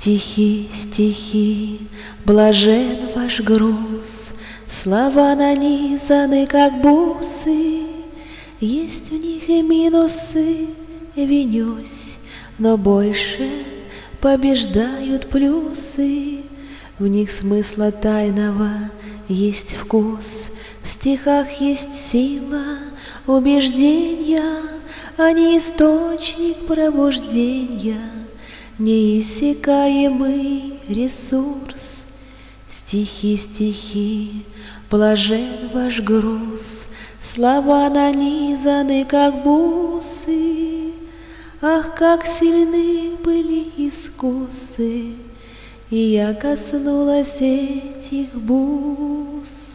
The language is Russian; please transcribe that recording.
Стихи, стихи, блажен ваш груз, слова нанизаны, как бусы, есть в них и минусы, винюсь, но больше побеждают плюсы. В них смысла тайного есть вкус, в стихах есть сила убеждения, а не источник пробуждения, неиссякаемый ресурс. Стихи, стихи, блажен ваш груз, слова нанизаны, как бусы. Ах, как сильны были искусы, и я коснулась этих бус.